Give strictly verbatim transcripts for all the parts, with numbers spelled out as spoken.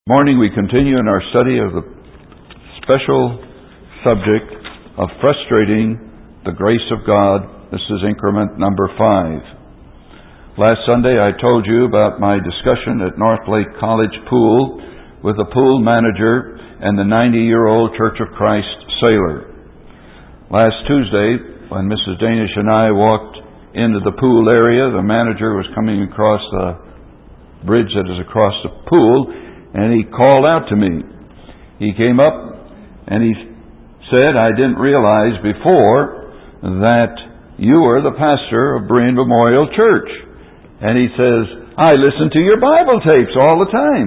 Morning we continue in our study of the special subject of frustrating the grace of God. This is increment number five. Last Sunday I told you about my discussion at North Lake College pool with the pool manager and the ninety-year-old Church of Christ sailor. Last Tuesday, when Missus Danish and I walked into the pool area, the manager was coming across the bridge that is across the pool, and he called out to me. He came up and he said, "I didn't realize before that you were the pastor of Berean Memorial Church." And he says, "I listen to your Bible tapes all the time.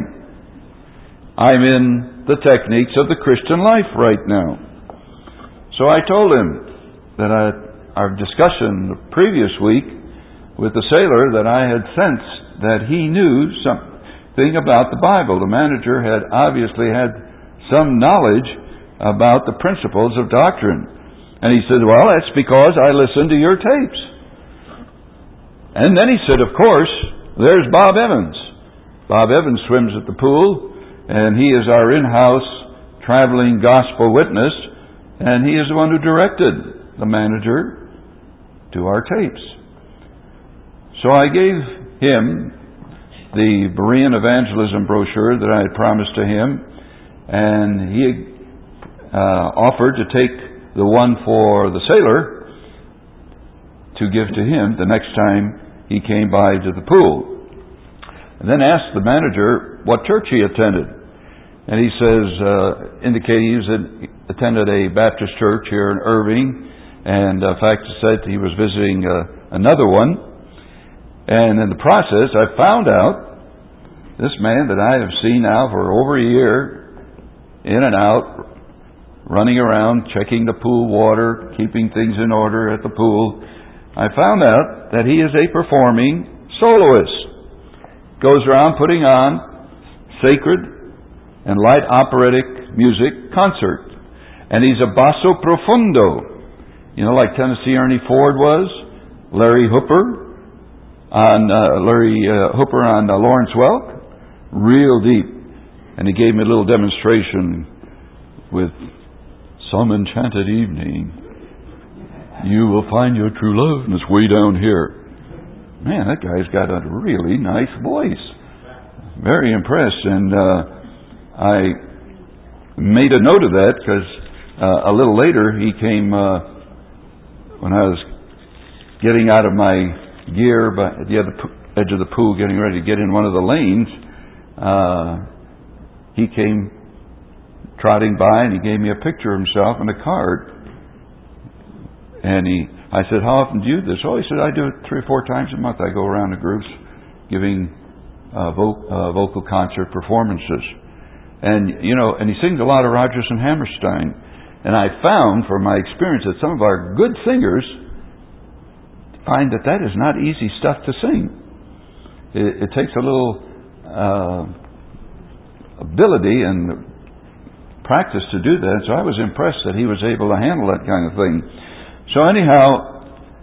I'm in the techniques of the Christian life right now." So I told him that I, our discussion the previous week with the sailor, that I had sensed that he knew something thing about the Bible. The manager had obviously had some knowledge about the principles of doctrine. And he said, "Well, that's because I listened to your tapes." And then he said, "Of course, there's Bob Evans. Bob Evans swims at the pool, and he is our in-house traveling gospel witness, and he is the one who directed the manager to our tapes." So I gave him the Berean evangelism brochure that I had promised to him, and he uh, offered to take the one for the sailor to give to him the next time he came by to the pool. And then asked the manager what church he attended. And he says, uh, indicated he was in, attended a Baptist church here in Irving, and in fact said he was visiting uh, another one. And in the process, I found out this man that I have seen now for over a year, in and out, running around, checking the pool water, keeping things in order at the pool, I found out that he is a performing soloist. Goes around putting on sacred and light operatic music concert. And he's a basso profundo. You know, like Tennessee Ernie Ford was, Larry Hooper, on uh, Larry uh, Hooper on uh, Lawrence Welk, real deep. And he gave me a little demonstration with "Some Enchanted Evening, You Will Find Your True Love," and it's way down here. Man, that guy's got a really nice voice. Very impressed, and uh, I made a note of that because uh, a little later he came uh, when I was getting out of my gear by at the other edge of the pool, getting ready to get in one of the lanes. Uh, he came trotting by and he gave me a picture of himself and a card. And he, I said, "How often do you do this?" "Oh," he said, "I do it three or four times a month. I go around to groups giving uh, vo- uh, vocal concert performances." And, you know, and he sings a lot of Rodgers and Hammerstein. And I found from my experience that some of our good singers find that that is not easy stuff to sing. It, it takes a little uh, ability and practice to do that. So I was impressed that he was able to handle that kind of thing. So anyhow,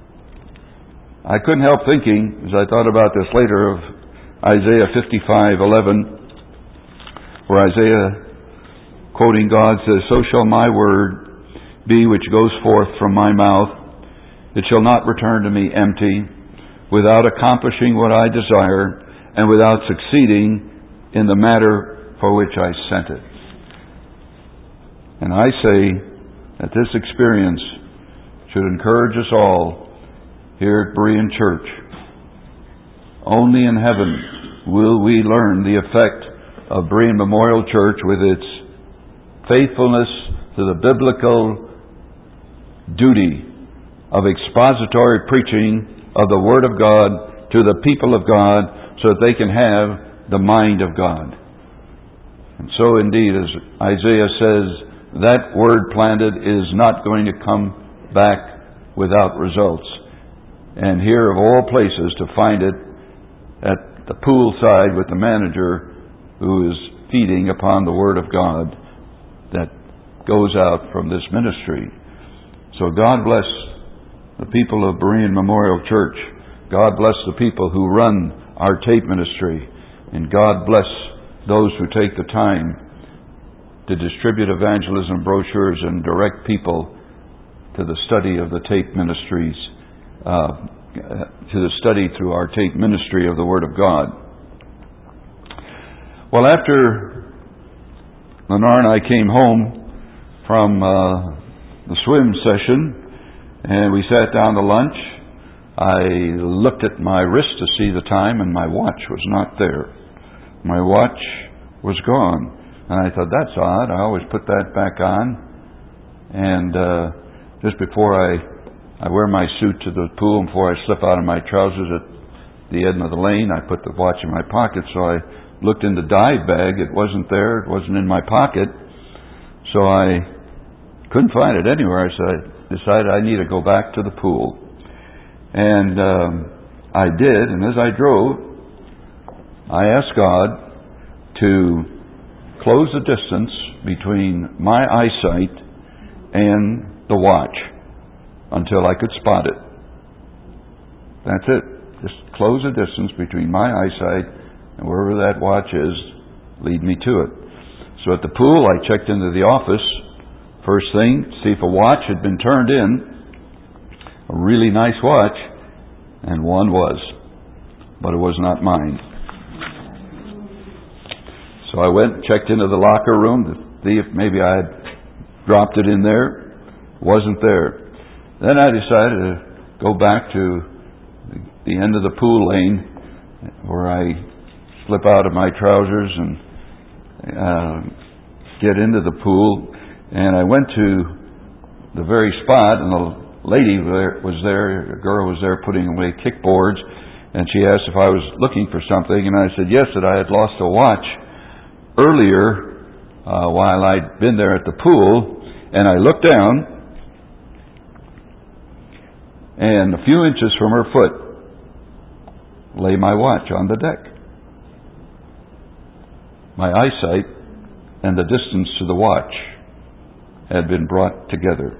I couldn't help thinking, as I thought about this later, of Isaiah fifty-five eleven, where Isaiah, quoting God, says, "So shall my word be which goes forth from my mouth. It shall not return to me empty, without accomplishing what I desire, and without succeeding in the matter for which I sent it." And I say that this experience should encourage us all here at Berean Church. Only in heaven will we learn the effect of Berean Memorial Church with its faithfulness to the biblical duty of expository preaching of the Word of God to the people of God, so that they can have the mind of God. And so indeed, as Isaiah says, that word planted is not going to come back without results. And here, of all places, to find it at the poolside with the manager who is feeding upon the Word of God that goes out from this ministry. So God bless the people of Berean Memorial Church. God bless the people who run our tape ministry. And God bless those who take the time to distribute evangelism brochures and direct people to the study of the tape ministries, uh, to the study through our tape ministry of the Word of God. Well, after Lenore and I came home from uh, the swim session and we sat down to lunch, I looked at my wrist to see the time, and my watch was not there. My watch was gone. And I thought, that's odd. I always put that back on. And uh, just before I, I wear my suit to the pool, and before I slip out of my trousers at the end of the lane, I put the watch in my pocket. So I looked in the dive bag. It wasn't there. It wasn't in my pocket. So I couldn't find it anywhere. So I decided I need to go back to the pool. And um, I did. And as I drove, I asked God to close the distance between my eyesight and the watch until I could spot it. That's it. Just close the distance between my eyesight and wherever that watch is, lead me to it. So at the pool, I checked into the office. First thing, see if a watch had been turned in. A really nice watch, and one was, but it was not mine. So I went and checked into the locker room to see if maybe I had dropped it in there. Wasn't there. Then I decided to go back to the end of the pool lane where I slip out of my trousers and uh, get into the pool. And I went to the very spot, and the lady was there, a girl was there putting away kickboards, and she asked if I was looking for something, and I said yes, that I had lost a watch earlier uh, while I'd been there at the pool. And I looked down, and a few inches from her foot lay my watch on the deck. My eyesight and the distance to the watch had been brought together.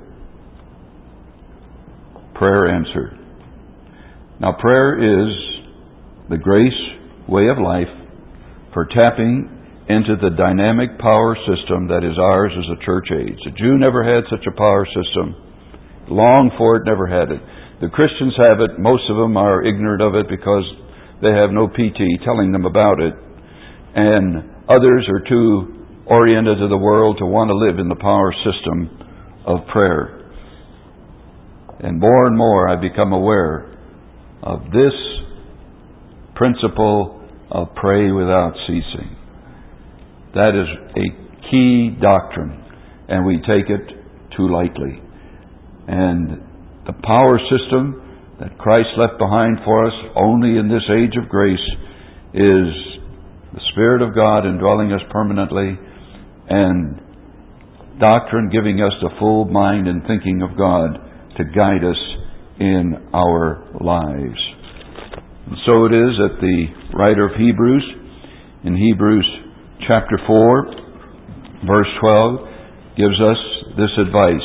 Prayer answered. Now, prayer is the grace way of life for tapping into the dynamic power system that is ours as a church age. The Jew never had such a power system. Longed for it, never had it. The Christians have it. Most of them are ignorant of it because they have no P T telling them about it. And others are too oriented to the world to want to live in the power system of prayer. And more and more I become aware of this principle of pray without ceasing. That is a key doctrine, and we take it too lightly. And the power system that Christ left behind for us only in this age of grace is the Spirit of God indwelling us permanently, and doctrine giving us the full mind and thinking of God to guide us in our lives. And so it is that the writer of Hebrews, in Hebrews chapter four, verse twelve, gives us this advice.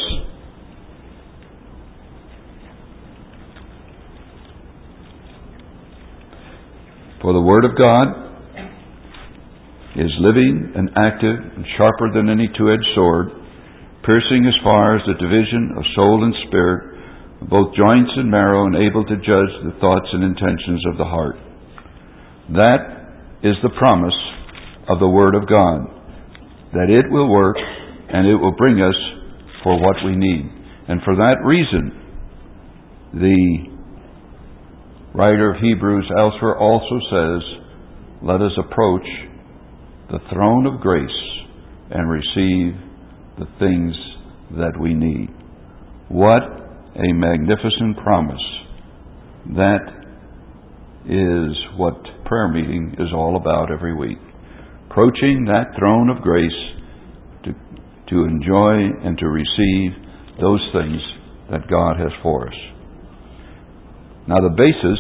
For the Word of God is living and active and sharper than any two-edged sword, piercing as far as the division of soul and spirit, both joints and marrow, and able to judge the thoughts and intentions of the heart. That is the promise of the Word of God, that it will work and it will bring us for what we need. And for that reason, the writer of Hebrews elsewhere also says, let us approach the throne of grace and receive the things that we need. What a magnificent promise. That is what prayer meeting is all about every week. Approaching that throne of grace to, to enjoy and to receive those things that God has for us. Now, the basis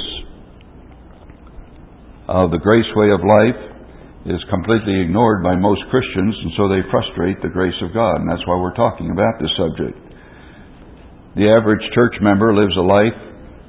of the grace way of life is completely ignored by most Christians, and so they frustrate the grace of God, and that's why we're talking about this subject. The average church member lives a life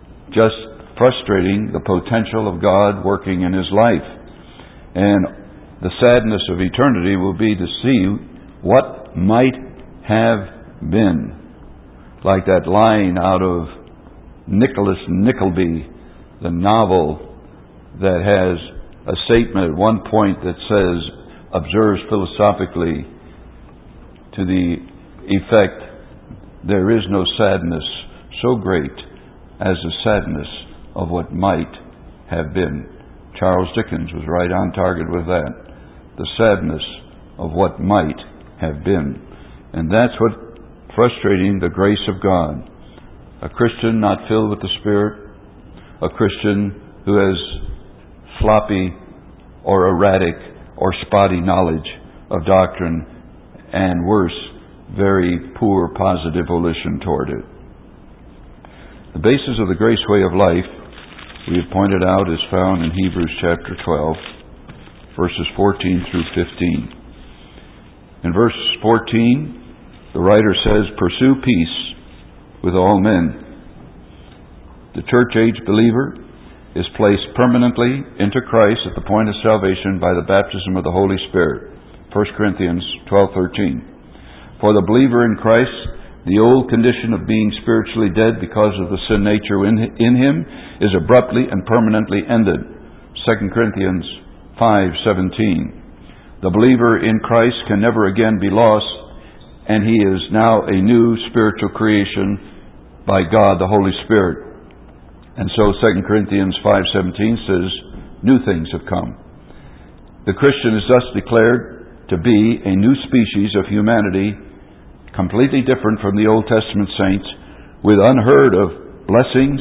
just frustrating the potential of God working in his life. And the sadness of eternity will be to see what might have been. Like that line out of Nicholas Nickleby, the novel that has a statement at one point that says, observes philosophically to the effect, there is no sadness so great as the sadness of what might have been. Charles Dickens was right on target with that. The sadness of what might have been. And that's what frustrating the grace of God. A Christian not filled with the Spirit, a Christian who has sloppy or erratic or spotty knowledge of doctrine, and worse, very poor positive volition toward it. The basis of the grace way of life, we have pointed out, is found in Hebrews chapter twelve, verses fourteen through fifteen. In verse fourteen, the writer says, pursue peace with all men. The church-age believer is placed permanently into Christ at the point of salvation by the baptism of the Holy Spirit. First Corinthians twelve thirteen. For the believer in Christ, the old condition of being spiritually dead because of the sin nature in, in him is abruptly and permanently ended. Second Corinthians five seventeen. The believer in Christ can never again be lost, and he is now a new spiritual creation by God the Holy Spirit. And so Second Corinthians five seventeen says, new things have come. The Christian is thus declared to be a new species of humanity, completely different from the Old Testament saints, with unheard of blessings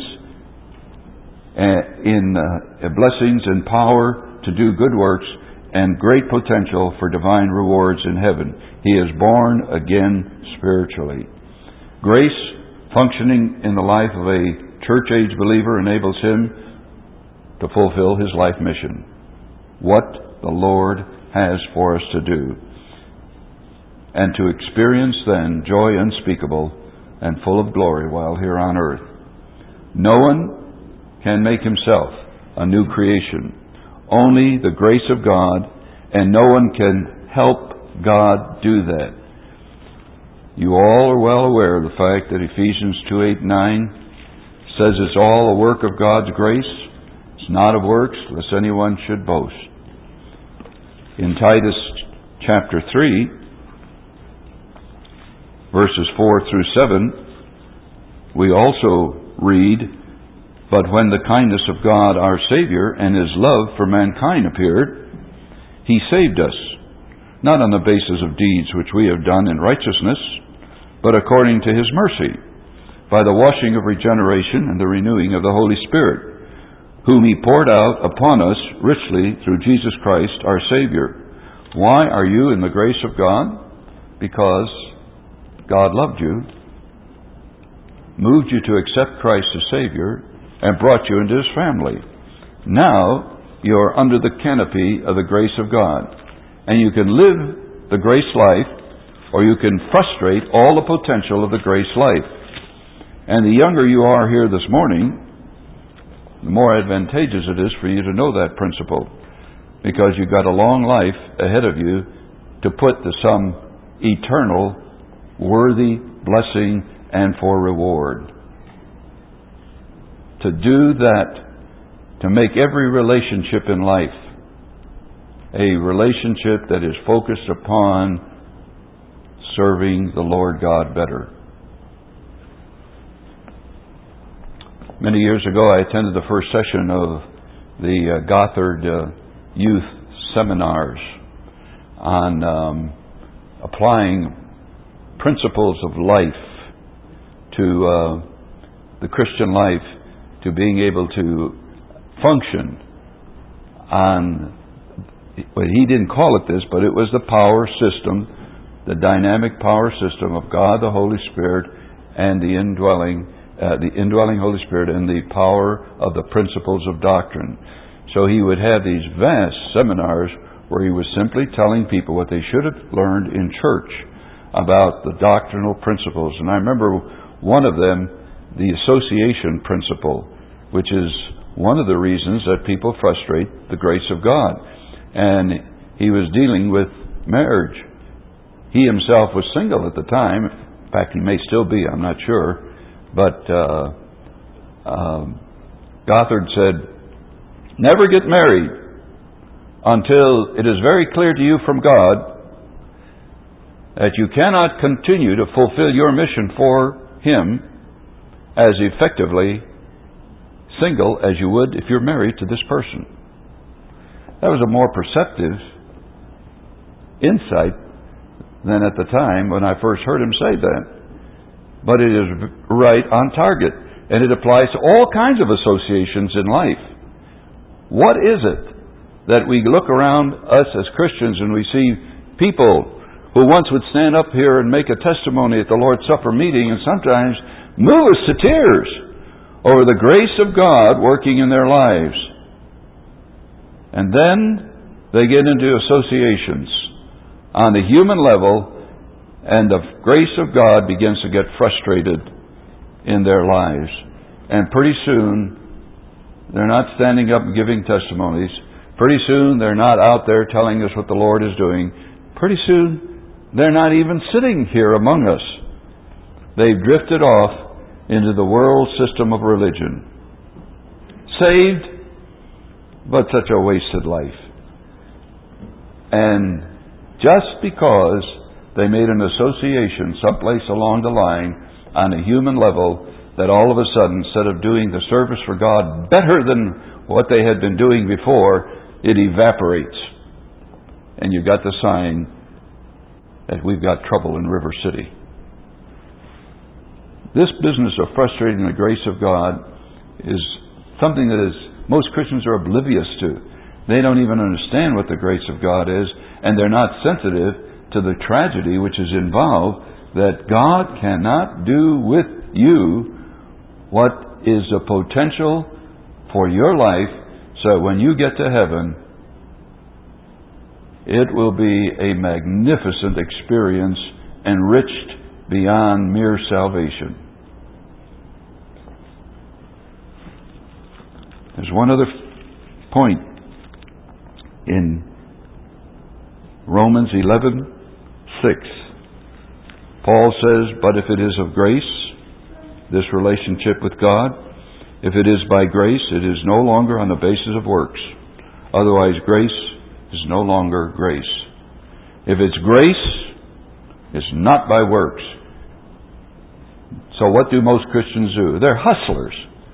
in uh, blessings and power to do good works, and great potential for divine rewards in heaven. He is born again spiritually. Grace, functioning in the life of a church-age believer, enables him to fulfill his life mission. What the Lord has for us to do. And to experience then joy unspeakable and full of glory while here on earth. No one can make himself a new creation. Only the grace of God, and no one can help God do that. You all are well aware of the fact that Ephesians two eight nine says it's all a work of God's grace. It's not of works, lest anyone should boast. In Titus chapter three, verses four through seven, we also read, but when the kindness of God our Savior and His love for mankind appeared, He saved us, not on the basis of deeds which we have done in righteousness, but according to His mercy, by the washing of regeneration and the renewing of the Holy Spirit, whom He poured out upon us richly through Jesus Christ our Savior. Why are you in the grace of God? Because God loved you, moved you to accept Christ as Savior, and brought you into His family. Now you are under the canopy of the grace of God, and you can live the grace life, or you can frustrate all the potential of the grace life. And the younger you are here this morning, the more advantageous it is for you to know that principle, because you've got a long life ahead of you to put to some eternal, worthy blessing and for reward. To do that, to make every relationship in life a relationship that is focused upon serving the Lord God better. Many years ago, I attended the first session of the uh, Gothard uh, Youth Seminars on um, applying principles of life to uh, the Christian life, to being able to function on, well, he didn't call it this, but it was the power system, the dynamic power system of God the Holy Spirit and the indwelling Uh, the indwelling Holy Spirit and the power of the principles of doctrine. So he would have these vast seminars where he was simply telling people what they should have learned in church about the doctrinal principles. And I remember one of them, the association principle, which is one of the reasons that people frustrate the grace of God. And he was dealing with marriage. He himself was single at the time. In fact, he may still be, I'm not sure. But uh, um, Gothard said, never get married until it is very clear to you from God that you cannot continue to fulfill your mission for Him as effectively single as you would if you're married to this person. That was a more perceptive insight than at the time when I first heard him say that. But it is right on target, and it applies to all kinds of associations in life. What is it that we look around us as Christians and we see people who once would stand up here and make a testimony at the Lord's Supper meeting and sometimes move us to tears over the grace of God working in their lives? And then they get into associations on the human level, and the grace of God begins to get frustrated in their lives. And pretty soon, they're not standing up and giving testimonies. Pretty soon, they're not out there telling us what the Lord is doing. Pretty soon, they're not even sitting here among us. They've drifted off into the world system of religion. Saved, but such a wasted life. And just because they made an association someplace along the line on a human level, that all of a sudden, instead of doing the service for God better than what they had been doing before, it evaporates. And you've got the sign that we've got trouble in River City. This business of frustrating the grace of God is something that is most Christians are oblivious to. They don't even understand what the grace of God is, and they're not sensitive to the tragedy which is involved, that God cannot do with you what is the potential for your life, so that when you get to heaven, it will be a magnificent experience, enriched beyond mere salvation. There's one other point in Romans eleven six. Paul says, but if it is of grace, this relationship with God, if it is by grace, it is no longer on the basis of works. Otherwise, grace is no longer grace. If it's grace, it's not by works. So what do most Christians do? They're hustlers.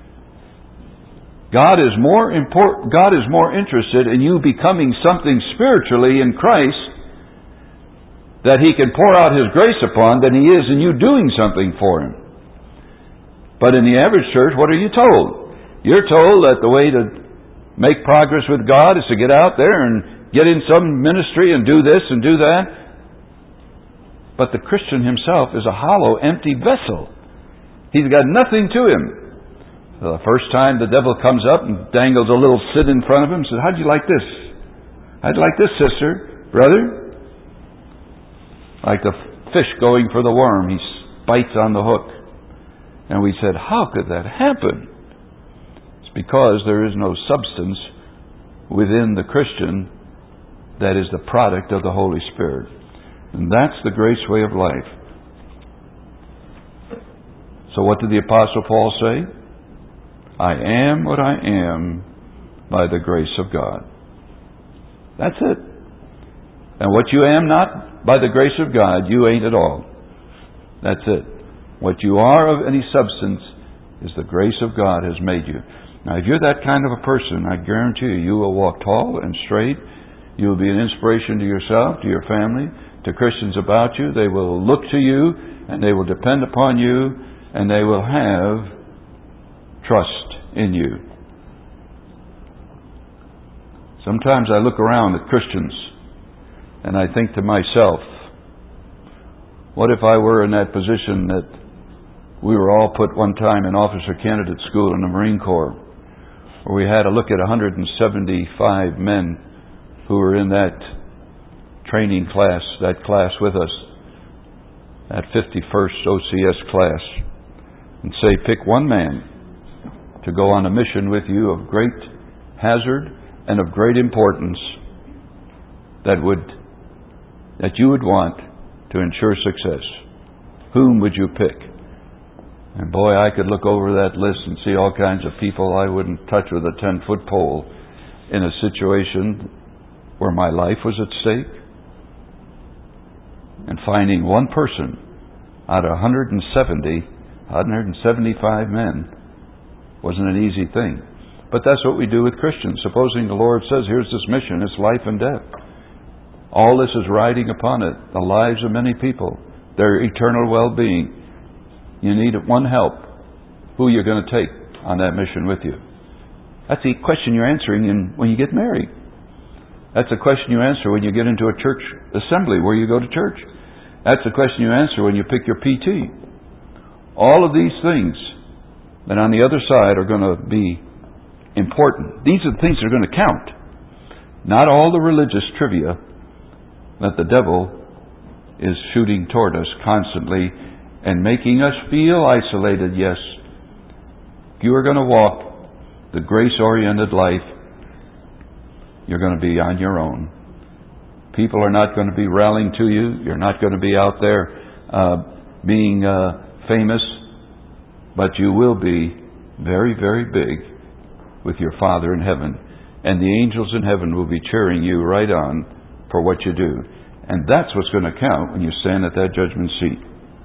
God is more important, God is more interested in you becoming something spiritually in Christ that He can pour out His grace upon than He is in you doing something for Him. But in the average church, what are you told? You're told that the way to make progress with God is to get out there and get in some ministry and do this and do that. But the Christian himself is a hollow, empty vessel. He's got nothing to him. The first time the devil comes up and dangles a little sin in front of him and says, how'd you like this? How'd you like this, sister? Brother? Like the fish going for the worm, he bites on the hook. And we said, how could that happen? It's because there is no substance within the Christian that is the product of the Holy Spirit. And that's the grace way of life. So what did the Apostle Paul say? I am what I am by the grace of God. That's it. And what you am not by the grace of God, you ain't at all. That's it. What you are of any substance is the grace of God has made you. Now, if you're that kind of a person, I guarantee you, you will walk tall and straight. You will be an inspiration to yourself, to your family, to Christians about you. They will look to you, and they will depend upon you, and they will have trust in you. Sometimes I look around at Christians and I think to myself, what if I were in that position that we were all put one time in officer candidate school in the Marine Corps, where we had to look at one hundred seventy-five men who were in that training class, that class with us, that fifty-first O C S class, and say, pick one man to go on a mission with you of great hazard and of great importance. that would that you would want to ensure success? Whom would you pick? And boy, I could look over that list and see all kinds of people I wouldn't touch with a ten-foot pole in a situation where my life was at stake. And finding one person out of one hundred seventy, one hundred seventy-five men wasn't an easy thing. But that's what we do with Christians. Supposing the Lord says, here's this mission, it's life and death. All this is riding upon it, the lives of many people, their eternal well-being. You need one help. Who you're going to take on that mission with you? That's the question you're answering in, when you get married. That's the question you answer when you get into a church assembly where you go to church. That's the question you answer when you pick your P T. All of these things that on the other side are going to be important. These are the things that are going to count. Not all the religious trivia that the devil is shooting toward us constantly and making us feel isolated. Yes, if you are going to walk the grace-oriented life, you're going to be on your own. People are not going to be rallying to you. You're not going to be out there uh, being uh, famous, but you will be very, very big with your Father in heaven. And the angels in heaven will be cheering you right on for what you do. And that's what's going to count when you stand at that judgment seat.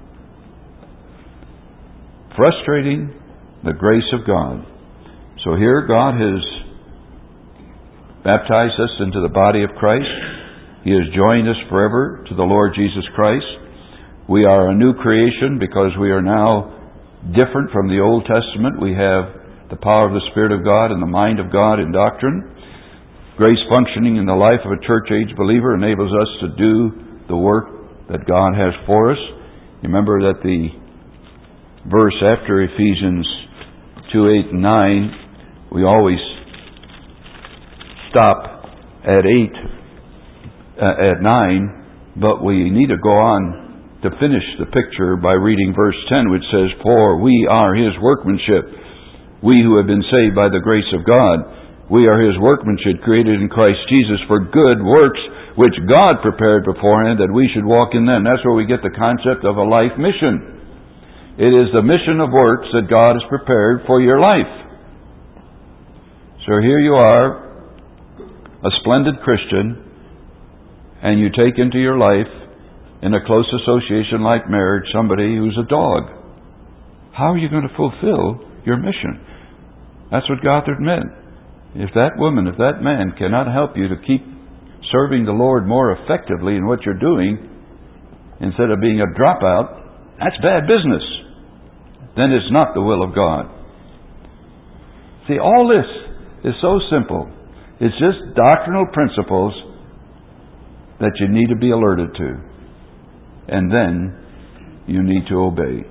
Frustrating the grace of God. So here God has baptized us into the body of Christ. He has joined us forever to the Lord Jesus Christ. We are a new creation because we are now different from the Old Testament. We have the power of the Spirit of God and the mind of God in doctrine. Grace functioning in the life of a church-age believer enables us to do the work that God has for us. You remember that the verse after Ephesians two, eight, and nine, we always stop at eight, uh, at nine, but we need to go on to finish the picture by reading verse ten, which says, "For we are His workmanship, we who have been saved by the grace of God. We are His workmanship, created in Christ Jesus for good works, which God prepared beforehand that we should walk in them." That's where we get the concept of a life mission. It is the mission of works that God has prepared for your life. So here you are, a splendid Christian, and you take into your life, in a close association like marriage, somebody who's a dog. How are you going to fulfill your mission? That's what Gothard meant. If that woman, if that man cannot help you to keep serving the Lord more effectively in what you're doing, instead of being a dropout, that's bad business. Then it's not the will of God. See, all this is so simple. It's just doctrinal principles that you need to be alerted to. And then you need to obey.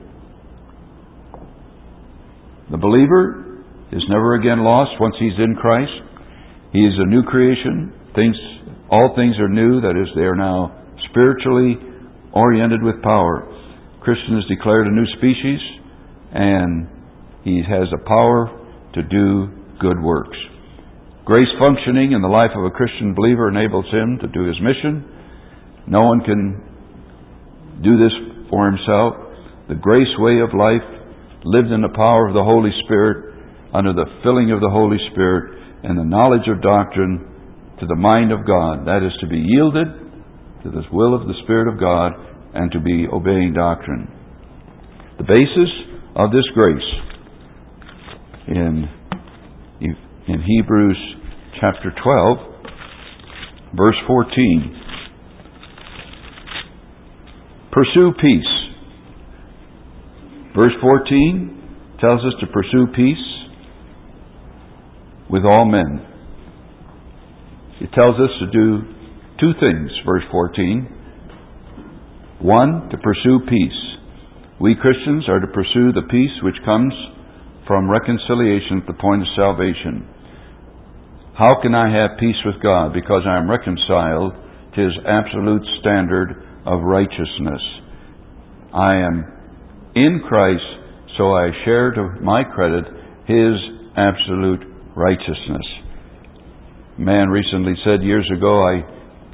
The believer is never again lost once he's in Christ. He is a new creation. Things, all things are new. That is, they are now spiritually oriented with power. Christian is declared a new species, and he has the power to do good works. Grace functioning in the life of a Christian believer enables him to do his mission. No one can do this for himself. The grace way of life, lived in the power of the Holy Spirit, under the filling of the Holy Spirit, and the knowledge of doctrine, to the mind of God. That is to be yielded to the will of the Spirit of God and to be obeying doctrine. The basis of this grace in, in Hebrews chapter twelve, verse fourteen. Pursue peace. Verse fourteen tells us to pursue peace with all men. It tells us to do two things, verse fourteen. One, to pursue peace. We Christians are to pursue the peace which comes from reconciliation at the point of salvation. How can I have peace with God? Because I am reconciled to His absolute standard of righteousness. I am in Christ, so I share to my credit His absolute righteousness. A man recently said years ago, I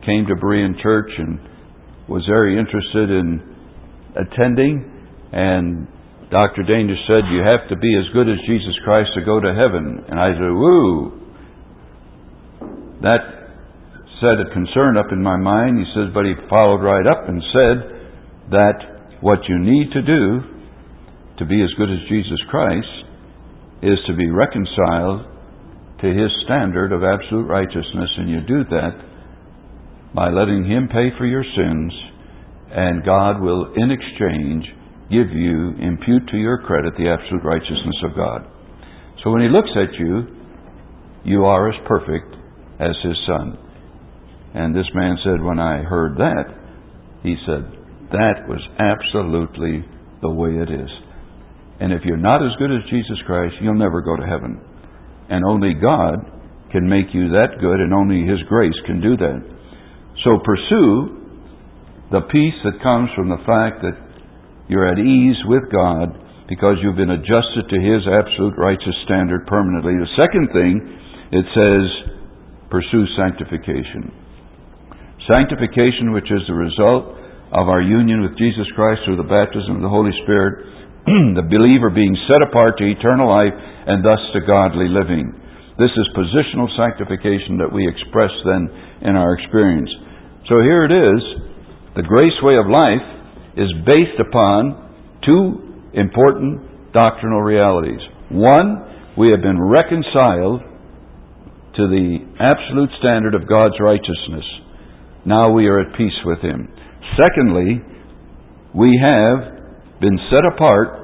came to Berean Church and was very interested in attending. And Doctor Danish said, you have to be as good as Jesus Christ to go to heaven. And I said, woo! That set a concern up in my mind. He says, but he followed right up and said that what you need to do to be as good as Jesus Christ is to be reconciled to His standard of absolute righteousness. And you do that by letting Him pay for your sins, and God will, in exchange, give you, impute to your credit the absolute righteousness of God. So when He looks at you, you are as perfect as His Son. And this man said, when I heard that, he said, that was absolutely the way it is. And if you're not as good as Jesus Christ, you'll never go to heaven. And only God can make you that good, and only His grace can do that. So pursue the peace that comes from the fact that you're at ease with God because you've been adjusted to His absolute righteous standard permanently. The second thing, it says, pursue sanctification. Sanctification, which is the result of our union with Jesus Christ through the baptism of the Holy Spirit, the believer being set apart to eternal life and thus to godly living. This is positional sanctification that we express then in our experience. So here it is. The grace way of life is based upon two important doctrinal realities. One, we have been reconciled to the absolute standard of God's righteousness. Now we are at peace with Him. Secondly, we have been set apart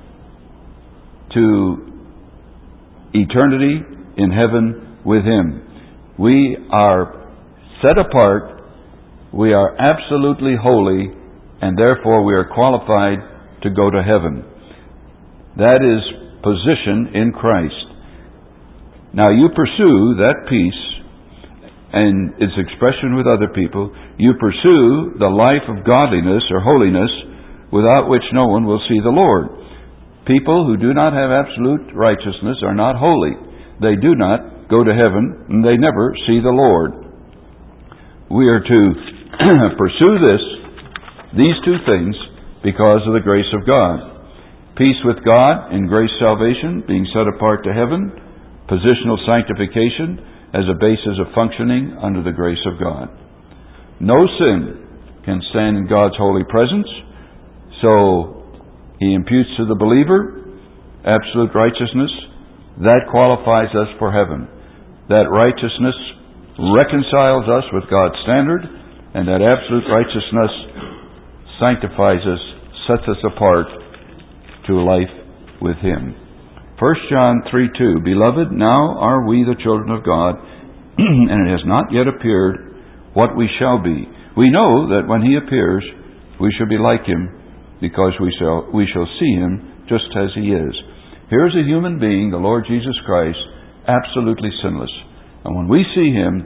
to eternity in heaven with Him. We are set apart, we are absolutely holy, and therefore we are qualified to go to heaven. That is position in Christ. Now you pursue that peace and its expression with other people. You pursue the life of godliness or holiness, without which no one will see the Lord. People who do not have absolute righteousness are not holy. They do not go to heaven, and they never see the Lord. We are to pursue this, these two things, because of the grace of God. Peace with God in grace salvation, being set apart to heaven. Positional sanctification as a basis of functioning under the grace of God. No sin can stand in God's holy presence, so He imputes to the believer absolute righteousness. That qualifies us for heaven. That righteousness reconciles us with God's standard, and that absolute righteousness sanctifies us, sets us apart to life with Him. First John three two, Beloved, now are we the children of God, and it has not yet appeared what we shall be. We know that when He appears, we shall be like Him, because we shall, we shall see Him just as He is. Here's a human being, the Lord Jesus Christ, absolutely sinless. And when we see Him,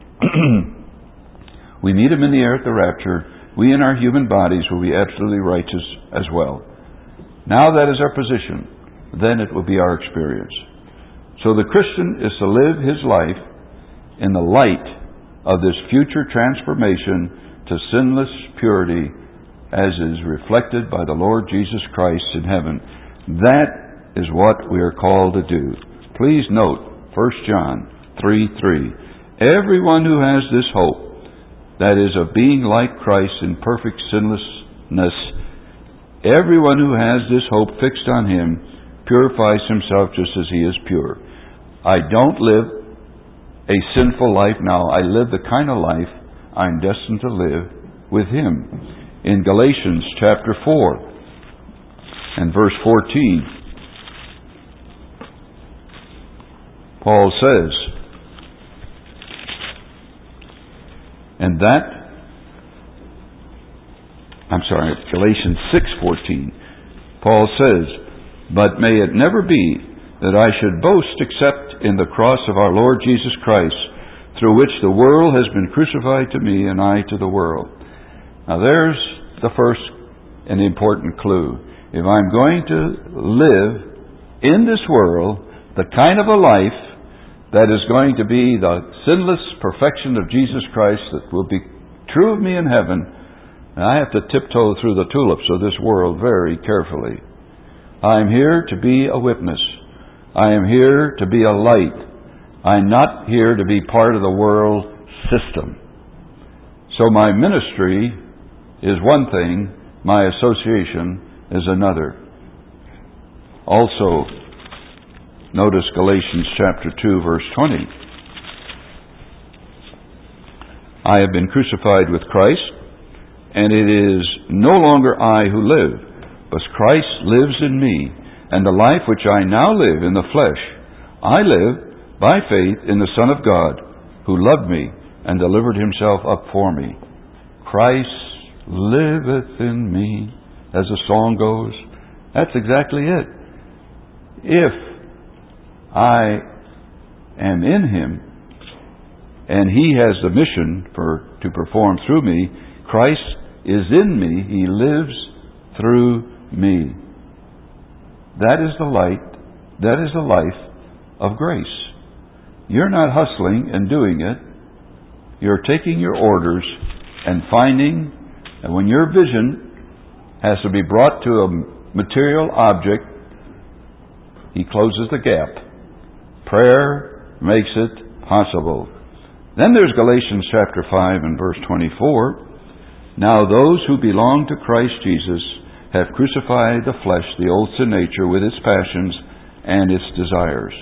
we meet Him in the air at the rapture, we in our human bodies will be absolutely righteous as well. Now that is our position. Then it will be our experience. So the Christian is to live his life in the light of this future transformation to sinless purity as is reflected by the Lord Jesus Christ in heaven. That is what we are called to do. Please note First John three three. Everyone who has this hope, that is, of being like Christ in perfect sinlessness, everyone who has this hope fixed on Him purifies himself just as He is pure. I don't live a sinful life now. I live the kind of life I'm destined to live with Him. In Galatians chapter four and verse fourteen, Paul says, and that, I'm sorry, Galatians six fourteen, Paul says, But may it never be that I should boast except in the cross of our Lord Jesus Christ, through which the world has been crucified to me and I to the world. Now there's the first and important clue. If I'm going to live in this world the kind of a life that is going to be the sinless perfection of Jesus Christ that will be true of me in heaven. And I have to tiptoe through the tulips of this world very carefully. I am here to be a witness. I am here to be a light. I'm not here to be part of the world system. So my ministry is one thing, my association is another. Also, notice Galatians chapter two, verse twenty. I have been crucified with Christ, and it is no longer I who live, but Christ lives in me. And the life which I now live in the flesh, I live by faith in the Son of God, who loved me and delivered himself up for me. Christ liveth in me, as the song goes. That's exactly it. If I am in him, and he has the mission for to perform through me, Christ is in me, he lives through me. That is the light, that is the life of grace. You're not hustling and doing it. You're taking your orders and finding, and when your vision has to be brought to a material object, he closes the gap. Prayer makes it possible. Then there's Galatians chapter five and verse twenty-four. Now those who belong to Christ Jesus have crucified the flesh, the old sin nature, with its passions and its desires.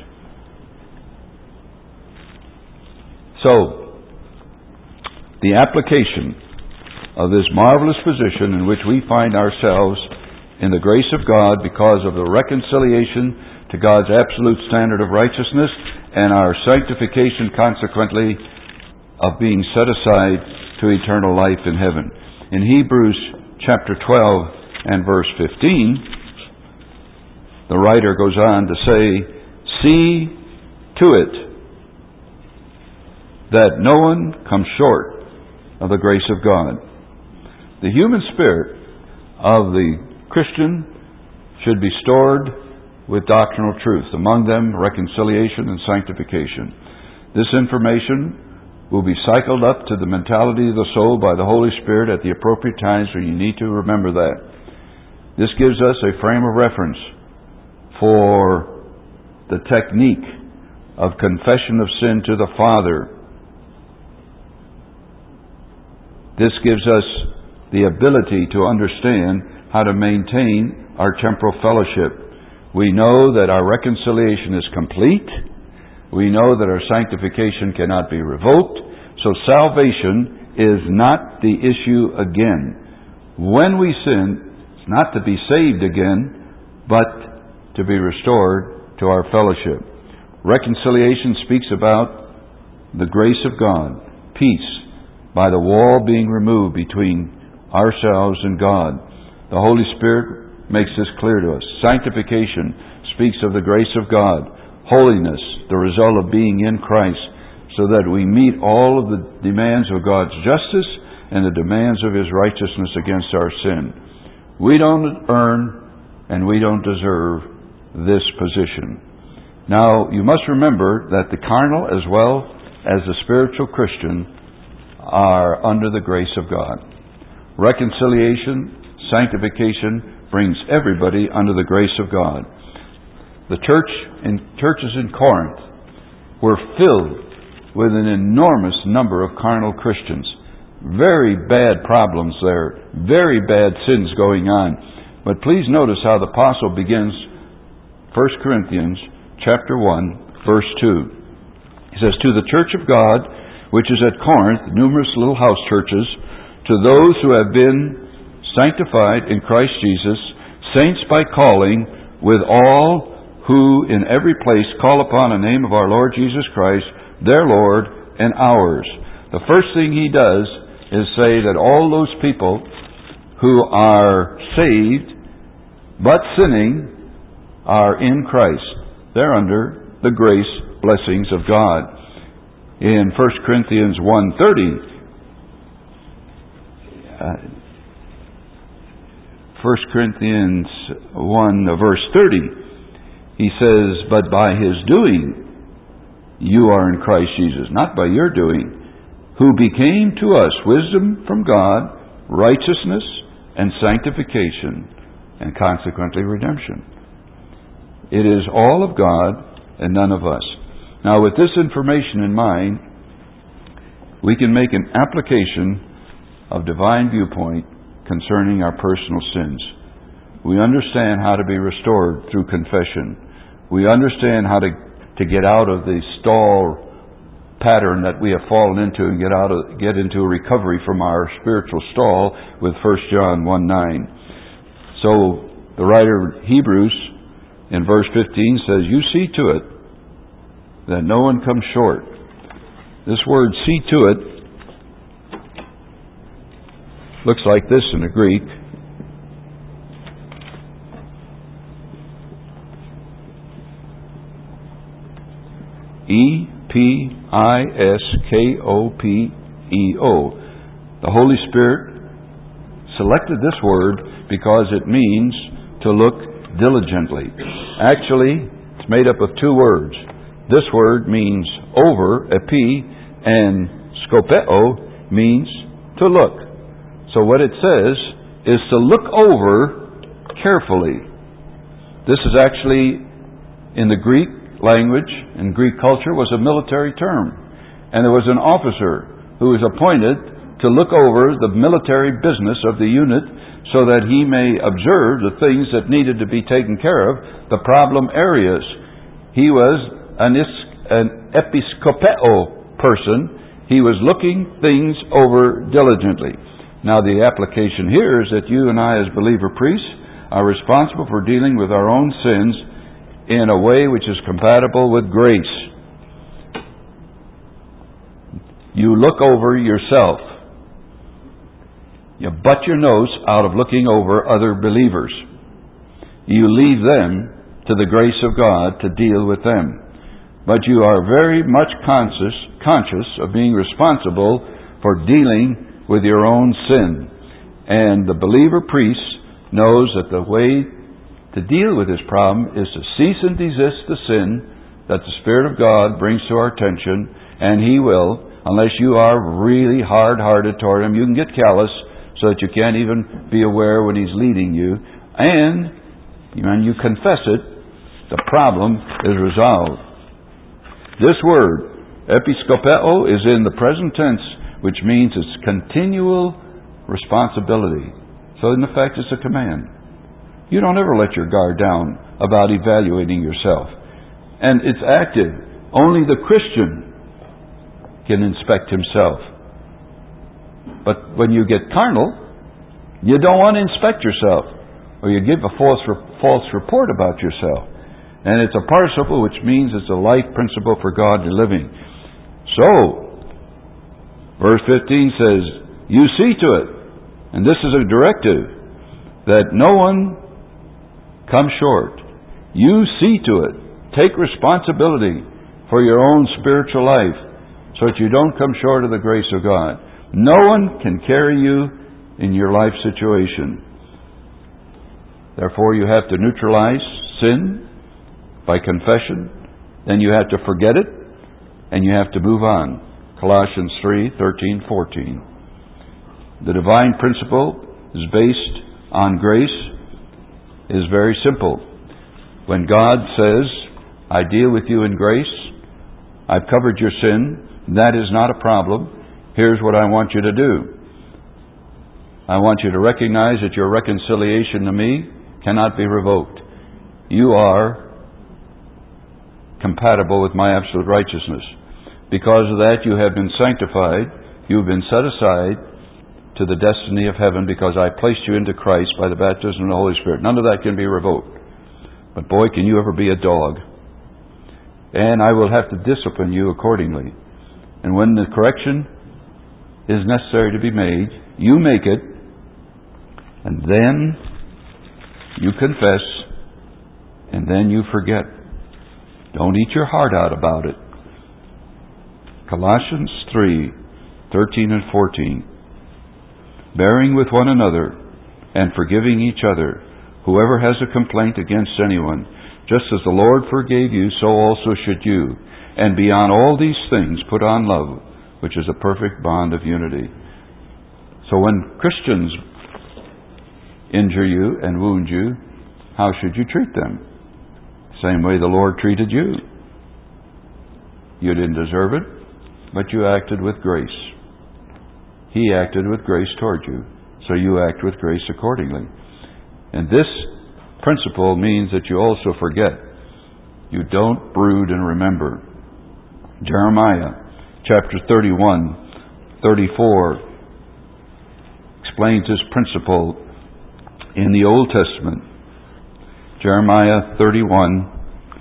So, the application of this marvelous position in which we find ourselves in the grace of God because of the reconciliation to God's absolute standard of righteousness and our sanctification consequently of being set aside to eternal life in heaven. In Hebrews chapter twelve and verse fifteen, the writer goes on to say, see to it that no one comes short of the grace of God. The human spirit of the Christian should be stored with doctrinal truth, among them reconciliation and sanctification. This information will be cycled up to the mentality of the soul by the Holy Spirit at the appropriate times, so you need to remember that. This gives us a frame of reference for the technique of confession of sin to the Father. This gives us the ability to understand how to maintain our temporal fellowship. We know that our reconciliation is complete. We know that our sanctification cannot be revoked. So salvation is not the issue again. When we sin, it's not to be saved again, but to be restored to our fellowship. Reconciliation speaks about the grace of God, peace, by the wall being removed between ourselves and God. The Holy Spirit makes this clear to us. Sanctification speaks of the grace of God. Holiness, the result of being in Christ, so that we meet all of the demands of God's justice and the demands of his righteousness against our sin. We don't earn and we don't deserve this position. Now, you must remember that the carnal as well as the spiritual Christian are under the grace of God. Reconciliation, sanctification brings everybody under the grace of God. The church in churches in Corinth were filled with an enormous number of carnal Christians. Very bad problems there. Very bad sins going on. But please notice how the apostle begins First Corinthians chapter one, verse two. He says, to the church of God, which is at Corinth, numerous little house churches, to those who have been sanctified in Christ Jesus, saints by calling, with all who in every place call upon the name of our Lord Jesus Christ, their Lord and ours. The first thing he does is say that all those people who are saved but sinning are in Christ. They're under the grace blessings of God. In First Corinthians one thirty, uh, First Corinthians one verse thirty, he says, but by his doing you are in Christ Jesus, not by your doing, who became to us wisdom from God, righteousness and sanctification, and consequently redemption. It is all of God and none of us. Now, with this information in mind, we can make an application of divine viewpoint concerning our personal sins. We understand how to be restored through confession. We understand how to, to get out of the stall pattern that we have fallen into and get out of get into a recovery from our spiritual stall with First John one nine. So the writer of Hebrews in verse fifteen says, "You see to it that no one comes short." This word "see to it" looks like this in the Greek. E P I S K O P E O. The Holy Spirit selected this word because it means to look diligently. Actually, it's made up of two words. This word means over, epi, and skopeo means to look. So what it says is to look over carefully. This is actually, in the Greek language and Greek culture, was a military term. And there was an officer who was appointed to look over the military business of the unit so that he may observe the things that needed to be taken care of, the problem areas. He was an, is- an episkopeo person. He was looking things over diligently. Now the application here is that you and I as believer priests are responsible for dealing with our own sins in a way which is compatible with grace. You look over yourself. You butt your nose out of looking over other believers. You leave them to the grace of God to deal with them. But you are very much conscious, conscious of being responsible for dealing with your own sin. And the believer priest knows that the way to deal with this problem is to cease and desist the sin that the Spirit of God brings to our attention, and He will, unless you are really hard-hearted toward Him. You can get callous so that you can't even be aware when He's leading you. And when you confess it, the problem is resolved. This word, episkopeo, is in the present tense, which means it's continual responsibility. So in effect, it's a command. You don't ever let your guard down about evaluating yourself. And it's active. Only the Christian can inspect himself. But when you get carnal, you don't want to inspect yourself, or you give a false false report about yourself. And it's a participle, which means it's a life principle for godly living. So, verse fifteen says, "You see to it," and this is a directive, that no one come short. You see to it. Take responsibility for your own spiritual life so that you don't come short of the grace of God. No one can carry you in your life situation. Therefore, you have to neutralize sin by confession. Then you have to forget it, and you have to move on. Colossians three, thirteen, fourteen. The divine principle is based on grace. Is very simple. When God says, "I deal with you in grace, I've covered your sin, that is not a problem. Here's what I want you to do. I want you to recognize that your reconciliation to me cannot be revoked. You are compatible with my absolute righteousness. Because of that, you have been sanctified. You've been set aside to the destiny of heaven because I placed you into Christ by the baptism of the Holy Spirit." None of that can be revoked. But boy, can you ever be a dog. And I will have to discipline you accordingly. And when the correction is necessary to be made, you make it, and then you confess, and then you forget. Don't eat your heart out about it. Colossians three, thirteen and fourteen. "Bearing with one another and forgiving each other, whoever has a complaint against anyone, Just as the Lord forgave you, so also should you. And beyond all these things, put on love, which is a perfect bond of unity. So when Christians injure you and wound you, how should you treat them? Same way the Lord treated you. You didn't deserve it, but you acted with grace. He acted with grace toward you, so you act with grace accordingly. And this principle means that you also forget. You don't brood and remember. Jeremiah chapter thirty-one, thirty-four explains this principle in the Old Testament. Jeremiah thirty-one,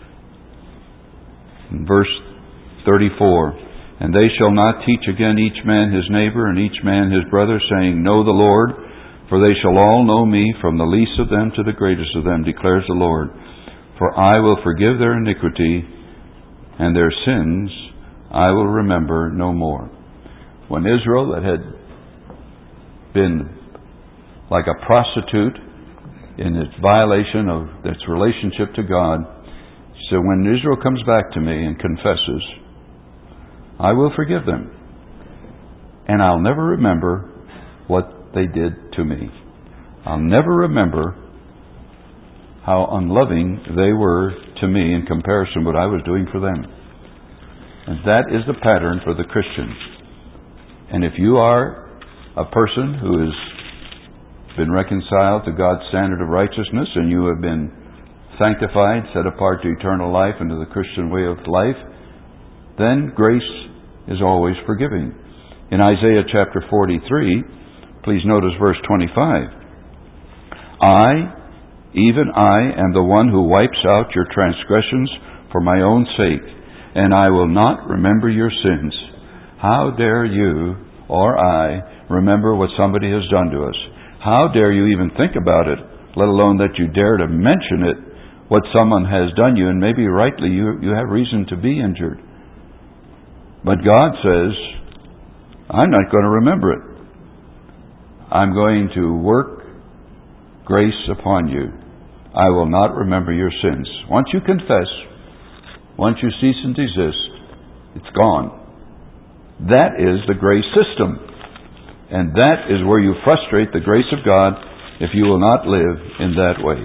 verse thirty-four. And they shall not teach again each man his neighbor and each man his brother, saying, Know the Lord, for they shall all know me, from the least of them to the greatest of them, declares the Lord. For I will forgive their iniquity, and their sins I will remember no more. When Israel, that had been like a prostitute in its violation of its relationship to God, so when Israel comes back to me and confesses, I will forgive them, and I'll never remember what they did to me. I'll never remember how unloving they were to me in comparison to what I was doing for them. And that is the pattern for the Christian. And if you are a person who has been reconciled to God's standard of righteousness, and you have been sanctified, set apart to eternal life and to the Christian way of life, then grace is always forgiving. In Isaiah chapter forty-three, please notice verse twenty-five. I, even I, am the one who wipes out your transgressions for my own sake, and I will not remember your sins. How dare you or I remember what somebody has done to us? How dare you even think about it, let alone that you dare to mention it, what someone has done you, and maybe rightly you, you have reason to be injured. But God says, I'm not going to remember it. I'm going to work grace upon you. I will not remember your sins. Once you confess, once you cease and desist, it's gone. That is the grace system. And that is where you frustrate the grace of God if you will not live in that way.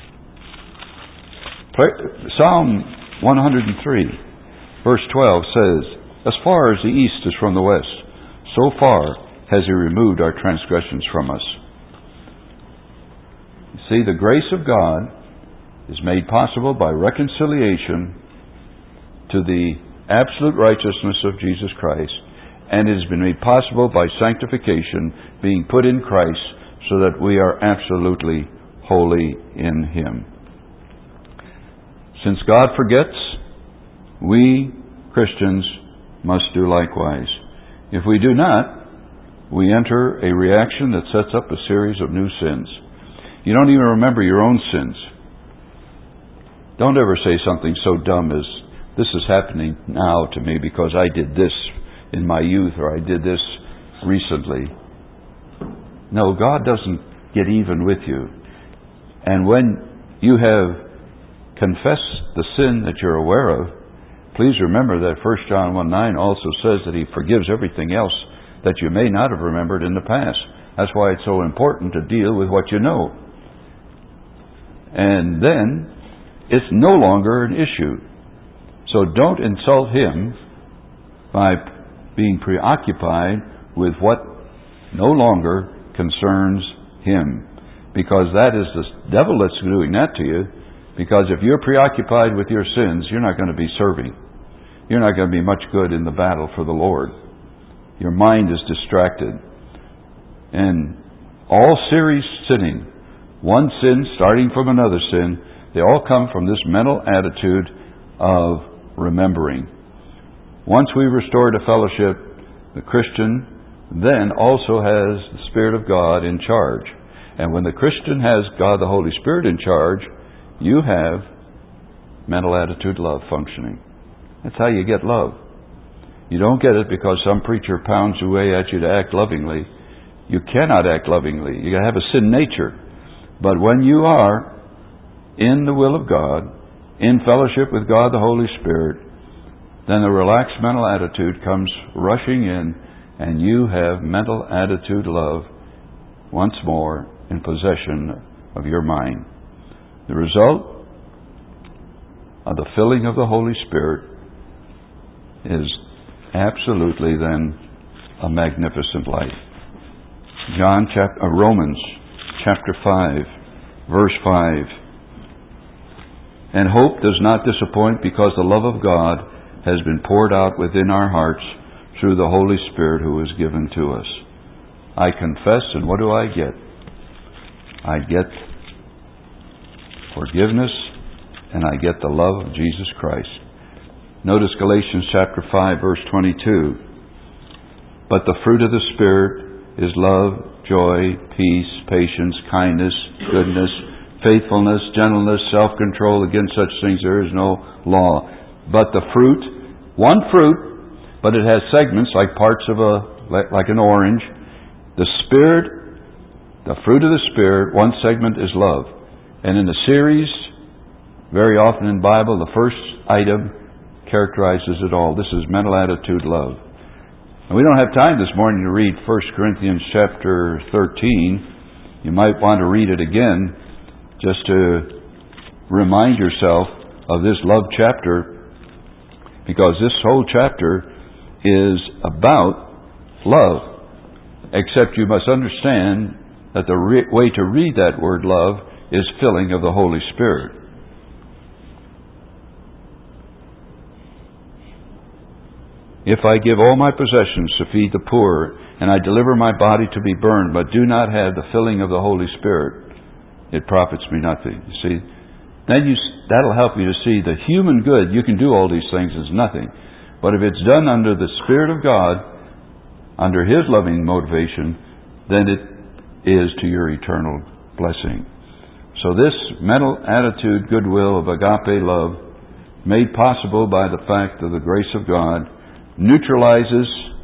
Psalm one hundred three, verse twelve says, As far as the east is from the west, so far has He removed our transgressions from us. You see, the grace of God is made possible by reconciliation to the absolute righteousness of Jesus Christ, and it has been made possible by sanctification, being put in Christ, so that we are absolutely holy in Him. Since God forgets, we Christians must do likewise. If we do not, we enter a reaction that sets up a series of new sins. You don't even remember your own sins. Don't ever say something so dumb as, this is happening now to me because I did this in my youth, or I did this recently. No, God doesn't get even with you. And when you have confessed the sin that you're aware of, please remember that First John one nine also says that He forgives everything else that you may not have remembered in the past. That's why it's so important to deal with what you know. And then it's no longer an issue. So don't insult Him by being preoccupied with what no longer concerns Him. Because that is the devil that's doing that to you. Because if you're preoccupied with your sins, you're not going to be serving. You're not going to be much good in the battle for the Lord. Your mind is distracted. And all serious sinning, one sin starting from another sin, they all come from this mental attitude of remembering. Once we restore to fellowship, the Christian then also has the Spirit of God in charge. And when the Christian has God the Holy Spirit in charge, you have mental attitude love functioning. That's how you get love. You don't get it because some preacher pounds away at you to act lovingly. You cannot act lovingly. You have a sin nature. But when you are in the will of God, in fellowship with God the Holy Spirit, then the relaxed mental attitude comes rushing in, and you have mental attitude love once more in possession of your mind. The result of the filling of the Holy Spirit is absolutely then a magnificent life. John chapter, uh, Romans chapter five, verse five. And hope does not disappoint, because the love of God has been poured out within our hearts through the Holy Spirit who is given to us. I confess, and what do I get? I get forgiveness, and I get the love of Jesus Christ. Notice Galatians chapter five, verse twenty-two. But the fruit of the Spirit is love, joy, peace, patience, kindness, goodness, faithfulness, gentleness, self-control. Against such things there is no law. But the fruit, one fruit, but it has segments like parts of a, like, like an orange. The Spirit, the fruit of the Spirit, one segment is love. And in the series, very often in the Bible, the first item characterizes it all. This is mental attitude love. And we don't have time this morning to read First Corinthians chapter thirteen. You might want to read it again just to remind yourself of this love chapter, because this whole chapter is about love. Except you must understand that the re- way to read that word love is filling of the Holy Spirit. If I give all my possessions to feed the poor, and I deliver my body to be burned, but do not have the filling of the Holy Spirit, it profits me nothing. You see, then you, that'll help you to see the human good. You can do all these things as nothing. But if it's done under the Spirit of God, under His loving motivation, then it is to your eternal blessing. So this mental attitude, goodwill of agape love, made possible by the fact of the grace of God, neutralizes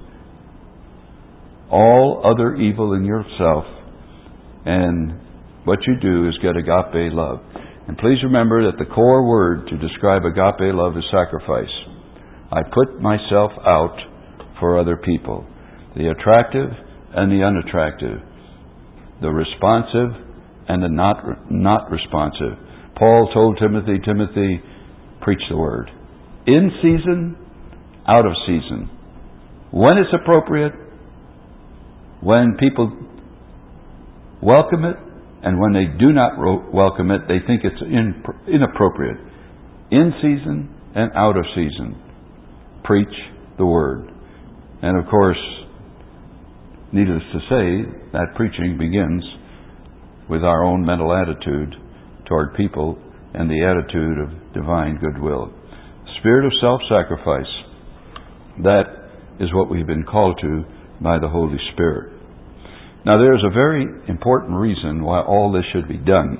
all other evil in yourself, and what you do is get agape love. And please remember that the core word to describe agape love is sacrifice. I put myself out for other people, the attractive and the unattractive, the responsive and the not not responsive. Paul told Timothy, Timothy, preach the word. In season, out of season. When it's appropriate, when people welcome it, and when they do not ro- welcome it, they think it's in, inappropriate. In season and out of season. Preach the word. And of course, needless to say, that preaching begins with our own mental attitude toward people and the attitude of divine goodwill. Spirit of self-sacrifice. That is what we've been called to by the Holy Spirit. Now, there's a very important reason why all this should be done.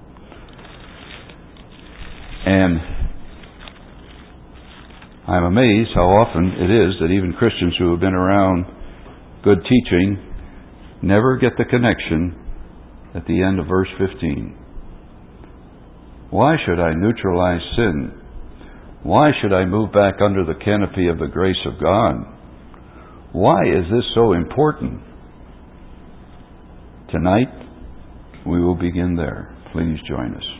And I'm amazed how often it is that even Christians who have been around good teaching never get the connection at the end of verse fifteen. Why should I neutralize sin? Why should I move back under the canopy of the grace of God? Why is this so important? Tonight, we will begin there. Please join us.